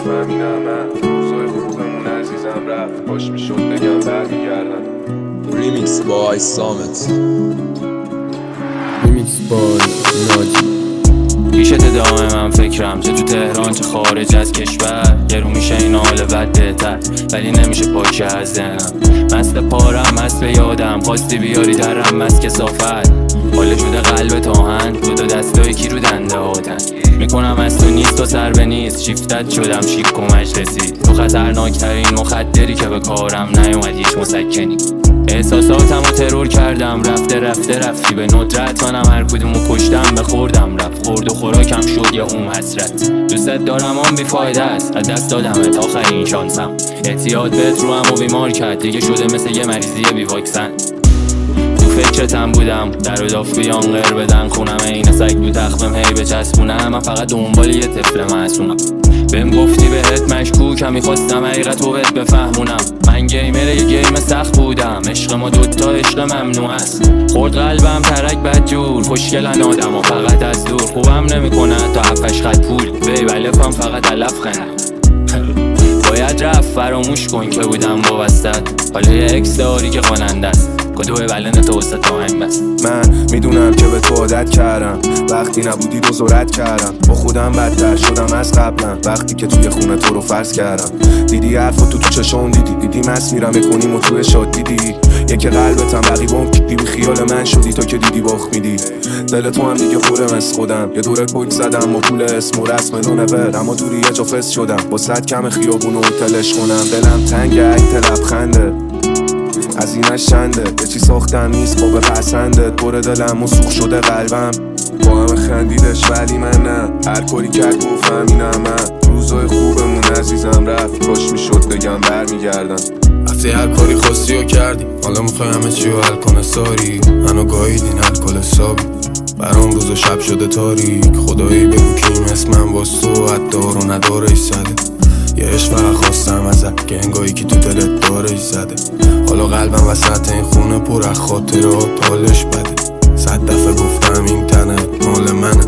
گفتم اینم من روزای خوبمون عزیزم رفت باش میشد بگم برمیگردم. ریمیکس بای سامت، ریمیکس بای ناجی. پیشت دائم من فکرم چه تو تهران چه خارج از کشور. گرو میشه این حال بد بهتر ولی نمیشه پاکه از ذهنم. مست پارم مست به یادم خواستی بیاری درم مست کثافت. حاله شده قلب آهن دو دستای کی رو دنده هاتن. میکنم از تو نیست و سر به نیست شیفتت شدم شیک و مجلسی. تو خطرناکترین مخدری که به کارم نیومد هیچ مسکنی. احساساتمو ترور کردم رفته رفتی به ندرت. منم هر کدومو کشتم بخوردم رفت خورد و خوراکم شد یا اون حسرت. دوستت دارم اون بیفایده است از دست دادمت آخرین شانسم. اعتیاد بهت رو هم و بیمار کرد دیگه شده مثل یه مریضی بی واکسن. تو فکرتم بودم در و داف بیان غیر بدن خونم این سگ دو تخمم هی بچسبونم. من فقط دنبال یه طفل معصومم. بهم گفتی بهت مشکوکم میخواستم حقیقت رو بهت بفهمونم. من گیمر یه گیم سخت بودم عشق ما دوتا عشق ممنوع است. خورد قلبم ترک بدجور خوشگلن آدم و فقط از دور. خوبم نمیکنه تا 7-8 خط پول بیبلفم فقط علف خنده. باید رفت فراموش کن که بودم وابستت. حالا یه اکس داری که خواننده است کدوه بلنه تو وسط آهنگ بست. من میدونم که به تو عادت کردم وقتی نبودی دوزارت کردم. با خودم بدتر شدم از قبلم وقتی که توی خونه تو رو فرض کردم. دیدی حرفا تو چشام دیدی مس میرم میکنیم و توی شاد دیدی. یکی قلبتم بقی بام کیدی بی خیال من شدی تا که دیدی باخت میدی. دل تو هم دیگه پرم از خودم یه دوره کوک زدم با پول اسم و رسم نونور. اما دوری یه جا فس شدم با صد کم خیابون و تلش کنم. دلم تنگ عکت لبخنده از این شنده یه چی ساختم نیست با بپسنده. پر دلم و سوخ شده قلبم با همه خندیدش ولی من نه. هر کاری کرد گفتم اینم من روزای خوبمون عزیزم رفت کاش میشد بگم برمیگردم. رفتی هر کاری خواستی و کردی حالا میخوای همه چی رو حل کنه ساری. منو گاهیدین الکل حسابی برام روز و شب شده تاریک. خدایی بگو کیم اسمم باز تو حدار و نداره زده. یه عشق فقط خواستم ازت که انگاهی که تو دلت داره زده. حالا قلبم وسط این خونه پر از خاطرات حالش بده. 100 دفعه گفتم این تنت مال منه.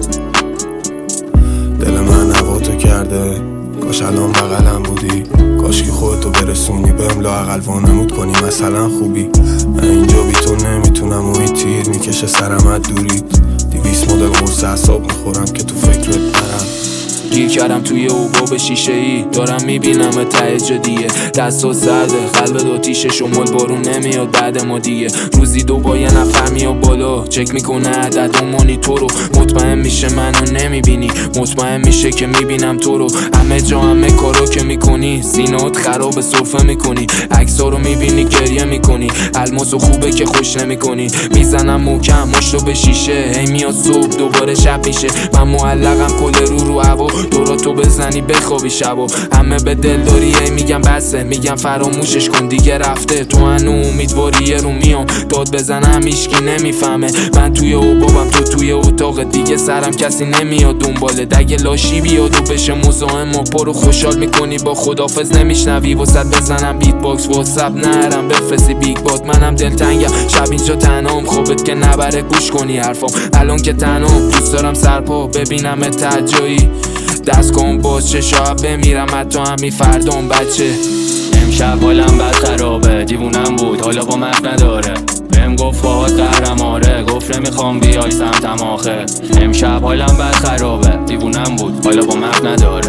دل من هواتو کرده کاش الان بغلم بودی. کاش که خودتو برسونی بهم لااقل وانمود کنی مثلا خوبی. من اینجا بی تو نمیتونم و این تیر میکشه سرم از دورید. 200 مدل قرص اعصاب میخورم که تو فکرت برم. گیر کردم توی اوباب شیشه ای دارم میبینم ته جدیه. دست و سرده قلب دو تیشه شمال بارون نمیاد بعد ما دیگه. روزی دو با یه نفر میاد بالا چک میکنه عدد و مانیتور رو. مطمئن میشه منو نمیبینی مطمئن میشه که میبینم تو رو. همه جا همه کارو که میکنی سینات خراب سرفه میکنی. عکسا رو میبینی گریه میکنی الماسو خوبه که خوش نمیکنی. میزنم محکم مشتو به شیشه هی میاد صبح دوباره شب میشه. من معلقم کل رو هوا دوراتو بزنی بخوابی شبا. همه به دل داری میگم بسه میگم فراموشش کن دیگه رفته. تو هنو امیدواری رو میام داد بزنم هیچکی نمیفهمه. من توی اوبابم تو توی اتاق دیگه سرم کسی نمیاد دنباله. دگه لاشی بیاد و بشه مزاحم ما پرو خوشحال میکنی با خدافظ نمیشنوی. واسط بزنم بیت باکس واتساپ نرم بفرستی بیگ باد. منم دلتنگم شب اینجا تنهام خوابت که نبره گوش کنی حرفام. الان که تنهام دوست دارم سرپا ببینم تجایی. دست کن باز چه شب بمیرم حتی همی فردام بچه. امشب حالم بد خرابه دیوونم بود حالا با مف نداره. بهم گفت باهات قهرماره گفت نمیخوام بیای سمتم آخه. امشب حالم بد خرابه دیوونم بود حالا با مف نداره.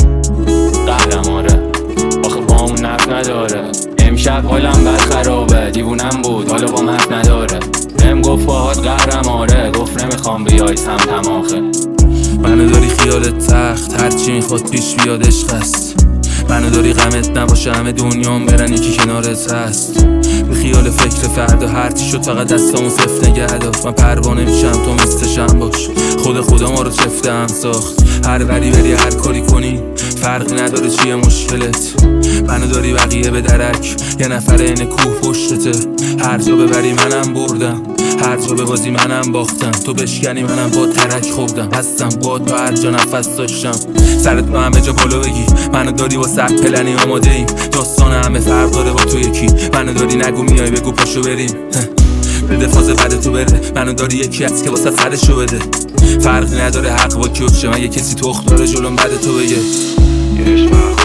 قهرماره آخه با اون نف نداره. امشب حالم بد خرابه دیوونم بود حالا با مف نداره. بهم گفت باهات قهرماره گفت نمیخوام بیای سمتم آخه. منو داری خیالت تخت هرچی میخواد پیش بیاد عشق است. منو داری غمت نباشه همه دنیام برن یکی کنارت هست. به خیال فکر فردا هرچی شد فقط دستامو صفت نگه داشت. من پروانه میشم تو مثلشم باش. خدا ما رو چفته هم ساخت. هر وری بری هر کاری کنی فرقی نداره چیه مشکلت. منو داری بقیه به درک یه نفر اینه کوه پشتته. هر جا ببری منم بردم هر جا به بازی منم باختم. تو بشکنی منم با ترک خوردم هستم با تو هر جا نفس داشتم. سرت با همه جا بالا بگی منو داری با سر پلنی آماده ایم. داستان همه فرق داره با تو یکی. منو داری نگو میای بگو پاشو بریم بده فاز بده تو بره. منو داری یکی هست که واسه خرشو بده. فرقی نداره حق با کیوشه من یه کسی تو اختاره جلوم بده تو بگه. یه عشق